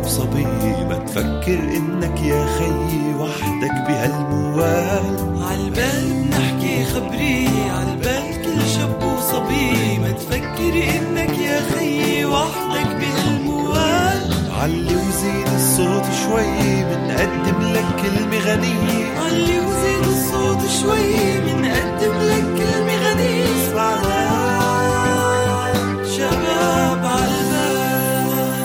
بصبي، ما تفكر إنك يا خيي وحدك بهالموال. عالبال نحكي خبري، عالبال كل شاب وصبي، ما تفكر إنك يا خيي وحدك بهالموال. علي وزيد الصوت شوي منقدم لك كلمة غنية، علي وزيد الصوت شوي منقدم لك كلمة غنية. شباب عالبال.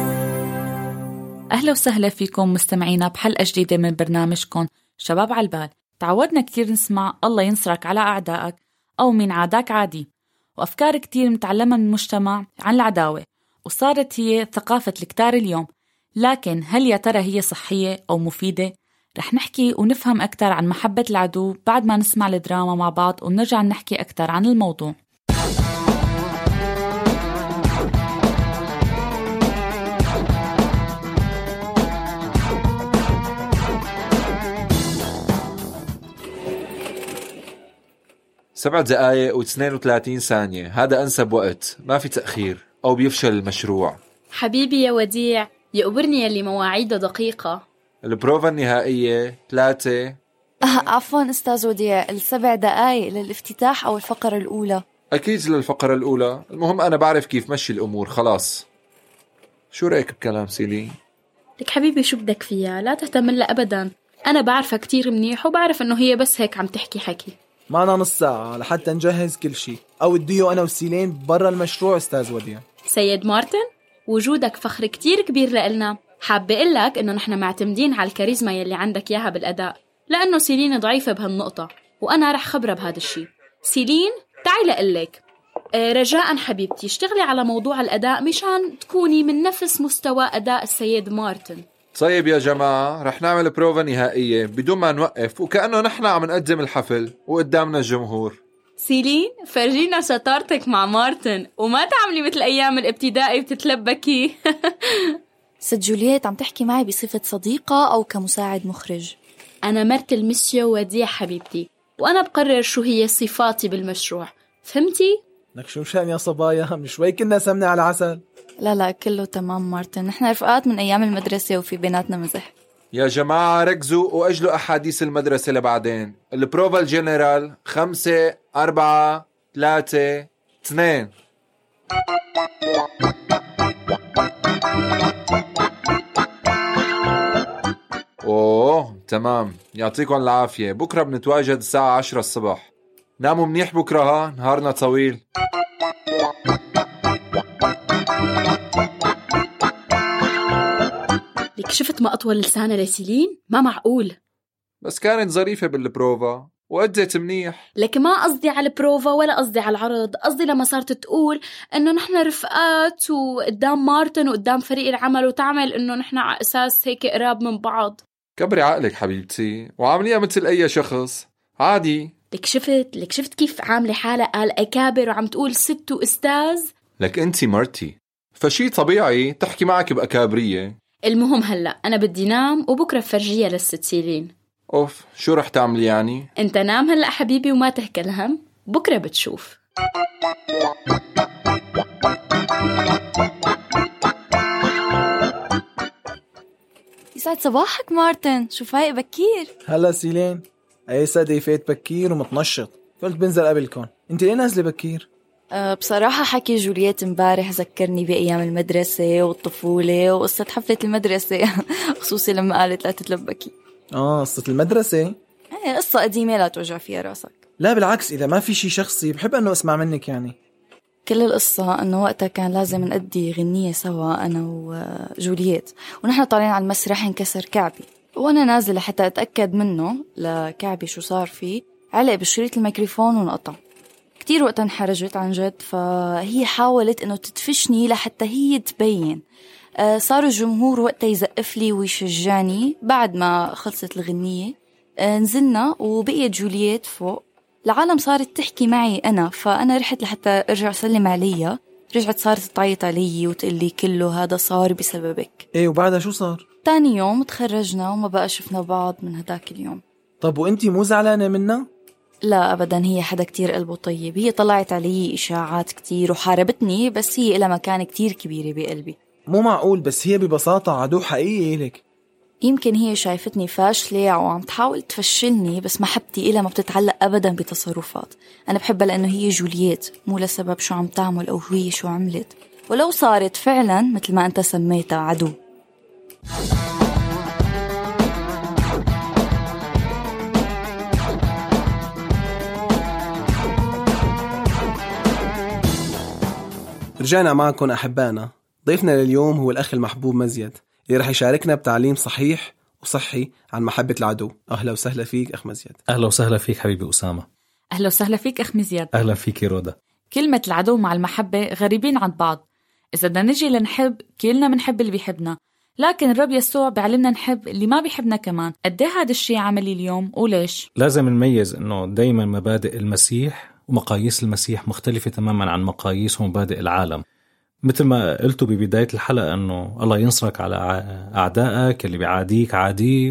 أهلا وسهلا فيكم مستمعينا بحلقة جديدة من برنامجكم شباب عالبال. تعودنا كتير نسمع الله ينصرك على أعدائك أو من عاداك عادي، وأفكار كتير متعلمة من المجتمع عن العداوة، وصارت هي ثقافة الكتار اليوم. لكن هل يا ترى هي صحية أو مفيدة؟ رح نحكي ونفهم أكتر عن محبة العدو بعد ما نسمع الدراما مع بعض، ونرجع نحكي أكتر عن الموضوع. سبع دقايق و32 ثانية، هذا أنسب وقت، ما في تأخير أو بيفشل المشروع. حبيبي يا وديع، يقبرني يلي مواعيده دقيقة. البروفا النهائية 3. عفواً أستاذ وديع، 7 دقايق للافتتاح أو الفقرة الأولى؟ أكيد للفقرة الأولى، المهم أنا بعرف كيف مشي الأمور خلاص. شو رأيك بكلام سيلين؟ لك حبيبي شو بدك فيها، لا تهتم لها أبداً، أنا بعرفها كتير منيح وبعرف إنه هي بس هيك عم تحكي حكي. معنا نص ساعة لحتى نجهز كل شيء، أو اديو أنا وسيلين برا المشروع. أستاذ وديع سيد مارتن، وجودك فخر كتير كبير لإلنا. حابة أقلك إنه نحن معتمدين على الكاريزما يلي عندك ياها بالأداء، لأنه سيلين ضعيفة بهالنقطة وأنا رح خبرها بهذا الشيء. سيلين تعي لقلك، رجاءً حبيبتي اشتغلي على موضوع الأداء مشان تكوني من نفس مستوى أداء السيد مارتن. طيب يا جماعة، رح نعمل بروفا نهائية بدون ما نوقف، وكأنه نحن عم نقدم الحفل وقدامنا الجمهور. سيلين فرجينا شطارتك مع مارتن، وما تعملي مثل أيام الابتدائي بتتلبكي. ست جولييت عم تحكي معي بصفة صديقة أو كمساعد مخرج؟ أنا مرت المسيو وديع حبيبتي، وأنا بقرر شو هي صفاتي بالمشروع، فهمتي؟ لك شو مشان يا صبايا، من شوي كنا سمنة على عسل. لا كله تمام مارتن، نحن رفقات من أيام المدرسة وفي بيناتنا مزح. يا جماعة ركزوا وأجلوا أحاديث المدرسة لبعدين. البروفا الجنرال 5 4 3 2. أوه تمام، يعطيكم العافية. بكرة بنتواجد الساعة 10 الصبح. ناموا منيح بكرة، ها نهارنا طويل. لك شفت ما أطول لسانة لسيلين؟ ما معقول. بس كانت ظريفة بالبروفا وأدت منيح. لك ما قصدي على البروفا ولا قصدي على العرض، قصدي لما صارت تقول إنه نحن رفقات وقدام مارتن وقدام فريق العمل، وتعمل إنه نحن على أساس هيك قراب من بعض. كبري عقلك حبيبتي وعامليها مثل أي شخص عادي. لك شفت كيف عاملة حالة قال أكابر وعم تقول ست وأستاذ. لك أنتي مرتي، فشي طبيعي تحكي معك بأكابرية. المهم هلأ أنا بدي نام، وبكرة فرجية للست سيلين. أوف، شو رح تعملي يعني؟ أنت نام هلأ حبيبي وما تهكى الهم، بكرة بتشوف. يسعد صباحك مارتن، شو فايق بكير؟ هلا سيلين، أي سادة يفيت بكير ومتنشط، قلت بنزل قبلكم. أنت ليه نازلة بكير؟ بصراحة حكي جولييت امبارح ذكرني بأيام المدرسة والطفولة وقصة حفلة المدرسة. خصوصي لما قالت لا تتلبكي. قصة المدرسة؟ ايه قصة قديمة لا توجع فيها راسك. لا بالعكس، إذا ما في شي شخصي بحب أنه أسمع منك يعني. كل القصة أنه وقتها كان لازم نأدي غنية سوا أنا وجولييت، ونحن طالعين على المسرح انكسر كعبي، وأنا نازلة حتى أتأكد منه لكعبي شو صار فيه، علق بشريط الميكروفون ونقطع. كتير وقتها انحرجت عن جد، فهي حاولت أنه تدفشني لحتى هي تبين. صار الجمهور وقتها يزقف لي ويشجعني. بعد ما خلصت الغنية نزلنا وبقيت جولييت فوق، العالم صارت تحكي معي أنا، فأنا رحت لحتى أرجع سلم عليها. رجعت صارت تعيط علي وتقلي كله هذا صار بسببك. إيه وبعدها شو صار؟ تاني يوم تخرجنا وما بقى شفنا بعض من هداك اليوم. طب وإنتي مو زعلانة منها؟ لا أبدا، هي حدا كتير قلبه طيب. هي طلعت علي إشاعات كتير وحاربتني، بس هي إلها مكان كتير كبير بقلبي. مو معقول، بس هي ببساطة عدو حقيقي إلك. يمكن هي شايفتني فاشلة أو عم تحاول تفشلني، بس محبتي إلها ما بتتعلق أبدا بتصرفات. أنا بحبها لأنه هي جولييت، مو لسبب شو عم تعمل أو هي شو عملت. ولو صارت فعلا مثل ما أنت سميتها عدو. رجعنا معكم أحبائنا. ضيفنا لليوم هو الأخ المحبوب مزيد، اللي رح يشاركنا بتعليم صحيح وصحي عن محبة العدو. أهلا وسهلا فيك أخ مزيد. أهلا وسهلا فيك حبيبي أسامة. أهلا وسهلا فيك أخ مزيد. أهلا فيك رودا. كلمة العدو مع المحبة غريبين عن بعض. إذا بدنا نجي لنحب، كلنا منحب اللي بيحبنا، لكن الرب يسوع بيعلمنا نحب اللي ما بيحبنا كمان. قديه هذا الشيء عملي اليوم وليش؟ لازم نميز إنه دايما مبادئ المسيح ومقاييس المسيح مختلفة تماما عن مقاييس ومبادئ العالم. مثل ما قلتوا ببداية الحلقة أنه الله ينصرك على أعدائك، اللي بيعاديك عادي،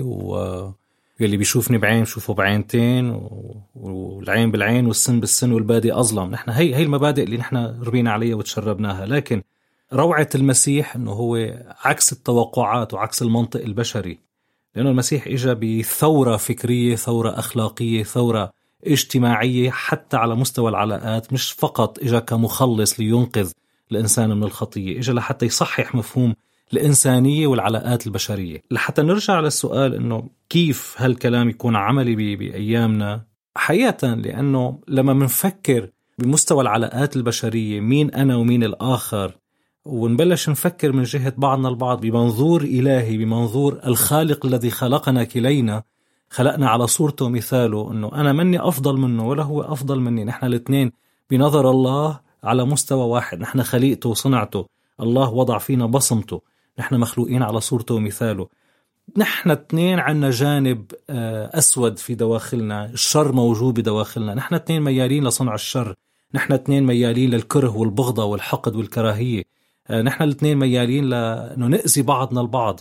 واللي بيشوفني بعين شوفه بعينتين، والعين بالعين والسن بالسن والبادي أظلم. نحن هي المبادئ اللي نحن ربينا عليها وتشربناها. لكن روعة المسيح أنه هو عكس التوقعات وعكس المنطق البشري، لأنه المسيح إجا بثورة فكرية، ثورة أخلاقية، ثورة اجتماعية، حتى على مستوى العلاقات. مش فقط إجا كمخلص لينقذ الإنسان من الخطية، إجا لحتى يصحح مفهوم الإنسانية والعلاقات البشرية. لحتى نرجع للسؤال إنه كيف هالكلام يكون عملي بأيامنا حقيقة، لأنه لما منفكر بمستوى العلاقات البشرية، مين أنا ومين الآخر، ونبلش نفكر من جهة بعضنا البعض بمنظور إلهي، بمنظور الخالق الذي خلقنا كلينا، خلقنا على صورته ومثاله، إنه أنا مني أفضل منه ولا هو أفضل مني. نحن الاثنين بنظر الله على مستوى واحد، نحن خليقته وصنعته، الله وضع فينا بصمته، نحن مخلوقين على صورته ومثاله. نحن اثنين عنا جانب أسود في دواخلنا، الشر موجود بدواخلنا. نحن اثنين ميالين لصنع الشر، نحن اثنين ميالين للكره والبغضة والحقد والكراهية، نحن الاثنين ميالين لأنه نأذي بعضنا البعض.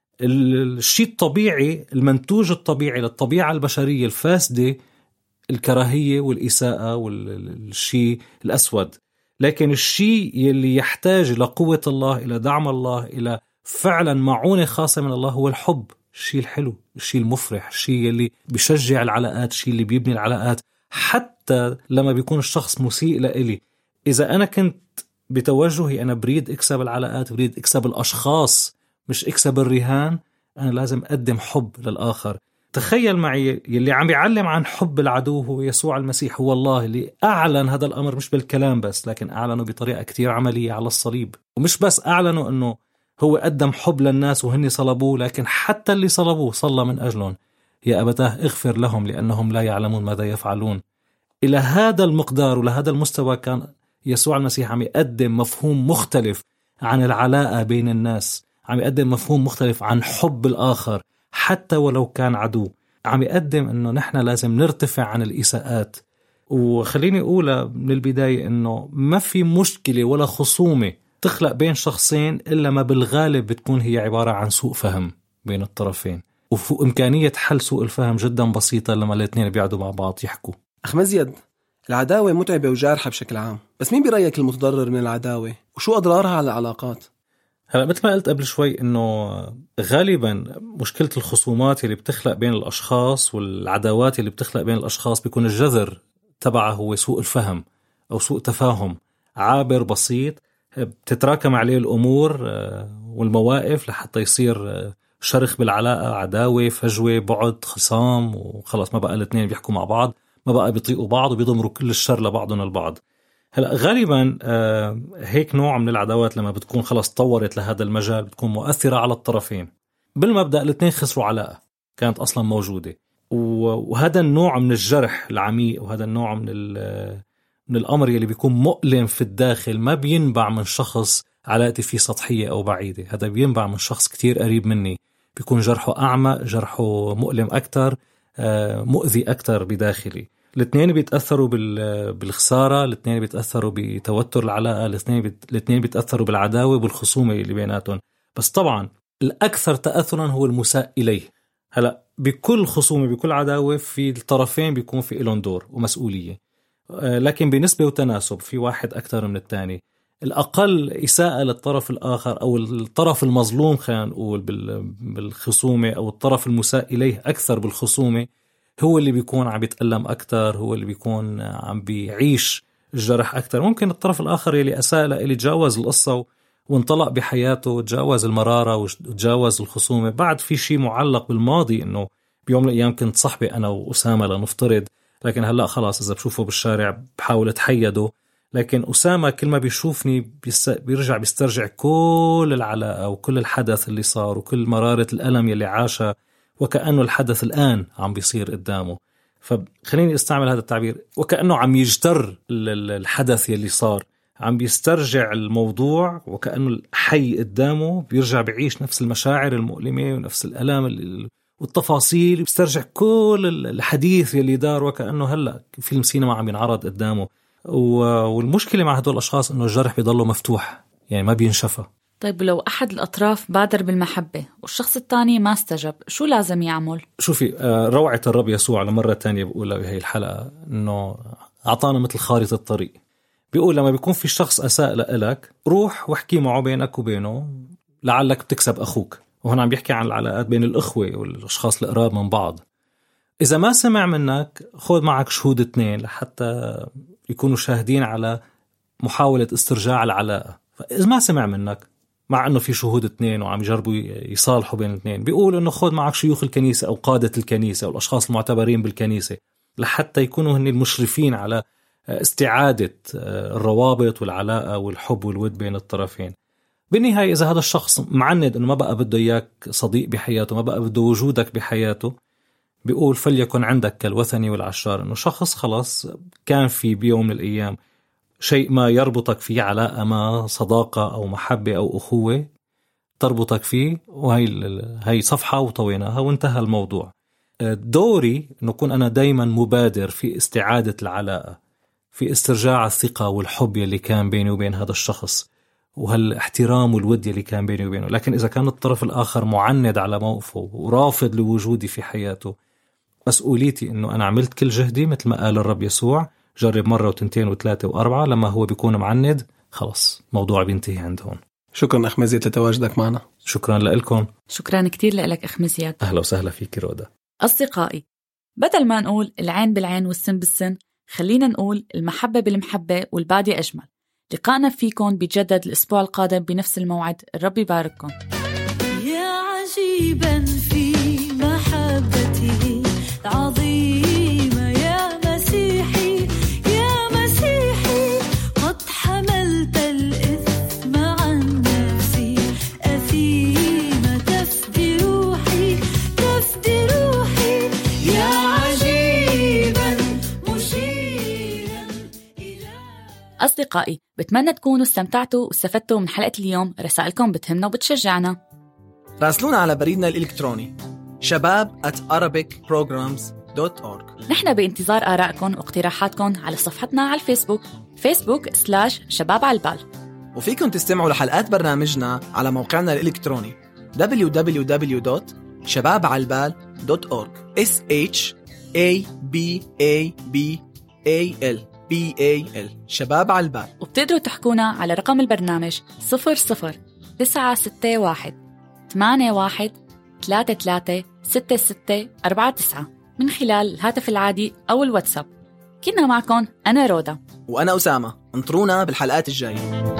الشيء الطبيعي، المنتوج الطبيعي للطبيعة البشرية الفاسدة، الكراهية والإساءة والشيء الأسود. لكن الشيء يلي يحتاج لقوة الله، إلى دعم الله، إلى فعلا معونة خاصة من الله، هو الحب. الشيء الحلو، الشيء المفرح، الشيء يلي بيشجع العلاقات، الشيء اللي بيبني العلاقات. حتى لما بيكون الشخص مسيء لإلي، إذا أنا كنت بتوجهي أنا بريد أكسب العلاقات، بريد أكسب الأشخاص، مش أكسب الرهان، أنا لازم أقدم حب للآخر. تخيل معي، يلي عم يعلم عن حب العدو هو يسوع المسيح، هو الله اللي أعلن هذا الأمر، مش بالكلام بس، لكن أعلنه بطريقة كتير عملية على الصليب. ومش بس أعلنه أنه هو قدم حب للناس وهن صلبوه، لكن حتى اللي صلبوه صلى من أجلهم: يا أبتاه اغفر لهم لأنهم لا يعلمون ماذا يفعلون. إلى هذا المقدار ولهذا المستوى كان يسوع المسيح عم يقدم مفهوم مختلف عن العلاقة بين الناس، عم يقدم مفهوم مختلف عن حب الآخر حتى ولو كان عدو. عم يقدم أنه نحن لازم نرتفع عن الإساءات. وخليني أقول من البداية أنه ما في مشكلة ولا خصومة تخلق بين شخصين إلا ما بالغالب بتكون هي عبارة عن سوء فهم بين الطرفين، وإمكانية حل سوء الفهم جدا بسيطة لما الاثنين بيقعدوا مع بعض يحكوا. أخ مزيد، العداوة متعبة وجارحة بشكل عام، بس مين برأيك المتضرر من العداوة وشو أضرارها على العلاقات؟ هلا مثل ما قلت قبل شوي إنه غالبا مشكلة الخصومات اللي بتخلق بين الأشخاص والعداوات اللي بتخلق بين الأشخاص بيكون الجذر تبعه هو سوء الفهم أو سوء تفاهم عابر بسيط، بتتراكم عليه الأمور والمواقف لحتى يصير شرخ بالعلاقة، عداوة، فجوة، بعد، خصام، وخلاص ما بقى الاثنين بيحكوا مع بعض، ما بقى بيطيقوا بعض وبيضمروا كل الشر لبعضهم البعض. هلا غالبا هيك نوع من العداوات لما بتكون خلاص تطورت لهذا المجال بتكون مؤثرة على الطرفين. بالمبدأ الاثنين خسروا علاقة كانت أصلا موجودة، وهذا النوع من الجرح العميق وهذا النوع من الأمر اللي بيكون مؤلم في الداخل ما بينبع من شخص علاقتي فيه سطحية أو بعيدة، هذا بينبع من شخص كتير قريب مني، بيكون جرحه أعمق، جرحه مؤلم أكتر، مؤذي أكتر بداخلي. الاثنين بيتأثروا بالخسارة، الاثنين بيتأثروا بتوتر العلاقة، الاثنين بيتأثروا بالعداوة والخصومة اللي بيناتهم. بس طبعا الأكثر تأثرا هو المساء إليه. هلأ بكل خصومة بكل عداوة في الطرفين بيكون في إلون دور ومسؤولية، لكن بنسبة وتناسب في واحد أكثر من الثاني. الأقل إساءة للطرف الآخر أو الطرف المظلوم، خلينا نقول بالخصومة، أو الطرف المساء إليه أكثر بالخصومة، هو اللي بيكون عم بيتألم أكثر، هو اللي بيكون عم بيعيش الجرح أكثر. ممكن الطرف الآخر اللي أساء له اللي تجاوز القصة وانطلق بحياته، تجاوز المرارة وتجاوز الخصومة، بعد في شيء معلق بالماضي إنه بيوم من الأيام كنت صاحبي أنا وأسامة لنفترض، لكن هلأ خلاص إذا بشوفه بالشارع بحاول أتحيده. لكن أسامة كل ما بيشوفني بيرجع بيسترجع كل العلاقة وكل الحدث اللي صار وكل مرارة الألم يلي عاشها، وكأنه الحدث الآن عم بيصير قدامه. فخليني استعمل هذا التعبير، وكأنه عم يجتر الحدث يلي صار، عم بيسترجع الموضوع وكأنه الحي قدامه، بيرجع بيعيش نفس المشاعر المؤلمة ونفس الألم والتفاصيل، بيسترجع كل الحديث يلي دار وكأنه هلأ فيلم سينما عم ينعرض قدامه. والمشكلة مع هدول الأشخاص إنه الجرح بيضله مفتوح، يعني ما بينشفى. طيب لو أحد الأطراف بادر بالمحبة والشخص الثاني ما استجب، شو لازم يعمل؟ شوفي، روعة الرب يسوع لمرة تانية بقولها بهي الحلقة، إنه أعطانا مثل خارطة الطريق. بيقول لما بيكون في شخص أساء لك، روح واحكي معه بينك وبينه لعلك بتكسب أخوك. وهنا عم بيحكي عن العلاقات بين الأخوة والأشخاص القراب من بعض. إذا ما سمع منك، خذ معك شهود 2 لحتى يكونوا شاهدين على محاولة استرجاع العلاقة. فإذا ما سمع منك، مع أنه في شهود 2 وعم يجربوا يصالحوا بين الاثنين، بيقول أنه خذ معك شيوخ الكنيسة أو قادة الكنيسة أو الأشخاص المعتبرين بالكنيسة لحتى يكونوا هن المشرفين على استعادة الروابط والعلاقة والحب والود بين الطرفين. بالنهاية إذا هذا الشخص معند أنه ما بقى بده إياك صديق بحياته، ما بقى بده وجودك بحياته، بيقول فليكن عندك كالوثني والعشار، أنه شخص خلاص كان في بيوم من الأيام شيء ما يربطك فيه، علاقة ما، صداقة أو محبة أو أخوة تربطك فيه، وهي صفحة وطويناها وانتهى الموضوع. دوري أنه أكون أنا دايما مبادر في استعادة العلاقة، في استرجاع الثقة والحب اللي كان بيني وبين هذا الشخص، وهالاحترام والود اللي كان بيني وبينه. لكن إذا كان الطرف الآخر معند على موقفه ورافض لوجودي في حياته، مسؤوليتي أنه أنا عملت كل جهدي مثل ما قال الرب يسوع، جرب مرة وتنتين وثلاثة وأربعة، لما هو بيكون معند خلاص موضوع بينتهي عند هون. شكرا أخ مزيد لتواجدك معنا. شكرا لكم. شكرا كتير لك أخ مزيد. أهلا وسهلا فيك رودا. أصدقائي، بدل ما نقول العين بالعين والسن بالسن، خلينا نقول المحبة بالمحبة والبعد أجمل. لقاءنا فيكم بيتجدد الأسبوع القادم بنفس الموعد. الرب يبارككم. يا عجيبا في محبته العظيمة يا مسيحي، يا مسيحي قد حملت الإثم عن نفسي، أثيمة تفدي روحي، تفدي روحي، يا عجيبا مشيرا إلى. أصدقائي، بتمنى تكونوا استمتعتوا واستفدتوا من حلقة اليوم. رسائلكم بتهمنا وبتشجعنا. راسلونا على بريدنا الإلكتروني shabab@arabicprograms.org. نحن بانتظار آرائكم واقتراحاتكم على صفحتنا على الفيسبوك facebook/شباب على البال. وفيكم تستمعوا لحلقات برنامجنا على موقعنا الإلكتروني www.shababعلبال.org SHABABAL شباب على البال. وبتقدروا تحكونا على رقم البرنامج 00-961-81-33-6649 من خلال الهاتف العادي أو الواتساب. كنا معكم أنا رودا وأنا أسامة. انطرونا بالحلقات الجاية.